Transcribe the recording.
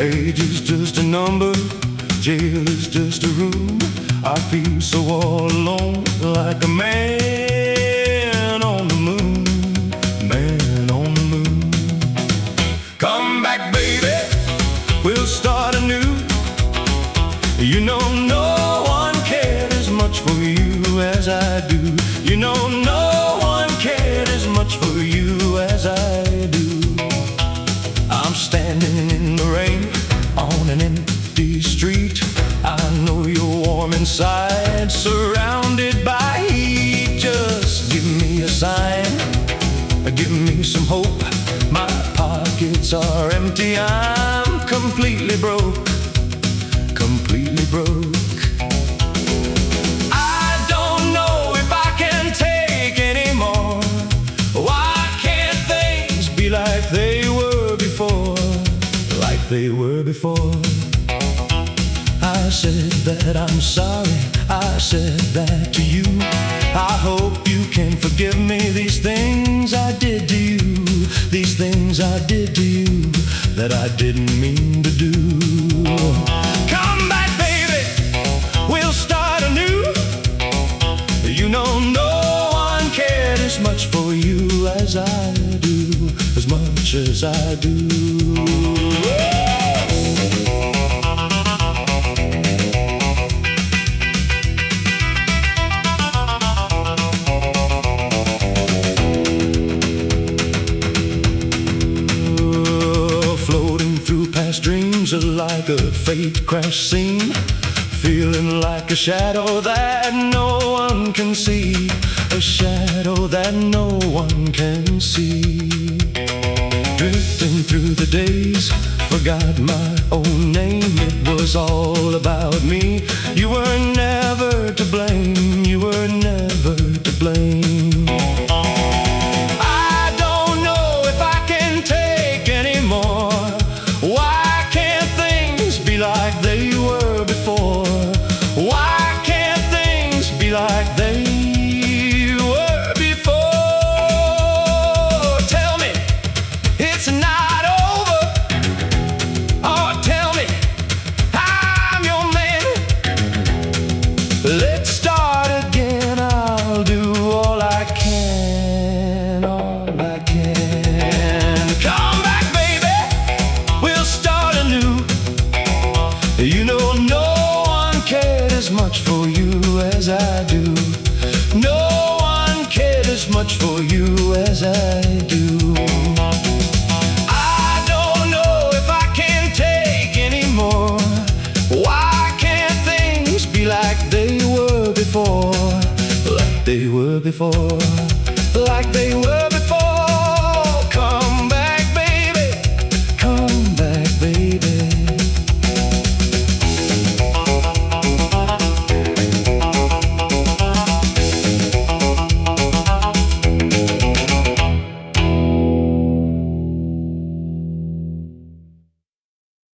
Age is just a number, jail is just a room. I feel so all alone, like a man on the moon, man on the moon. Come back, baby, we'll start anew. You know no one cared as much for you as I do. You know no one cared as much for you as I do. I'm standing in the rain on an empty street. I know you're warm inside, surrounded by heat. Just give me a sign, give me some hope. My pockets are empty, I'm completely broke, completely broke. I don't know if I can take any more. Why can't things be like they were before, like they were before? I said that I'm sorry, I said that to you. I hope you can forgive me these things I did to you, these things I did to you that I didn't mean to do. Come back, baby, we'll start anew. You know no one cared as much for you as I do, as much as I do. Dreams are like a fate crash scene, feeling like a shadow that no one can see, a shadow that no one can see. Drifting through the days, forgot my own name. It was all about me. You were never to blame, you were never to blame. I don't know if I can take any more. Why like they were before? Why can't things be like they were before? Tell me it's not over, or tell me I'm your man. Let's start again, I'll do all I can, all I can. Come back, baby, we'll start anew. You know no one cared as much for you as I do. No one cared as much for you as I do. I don't know if I can take any more. Why can't things be like they were before, like they were before, like they were before?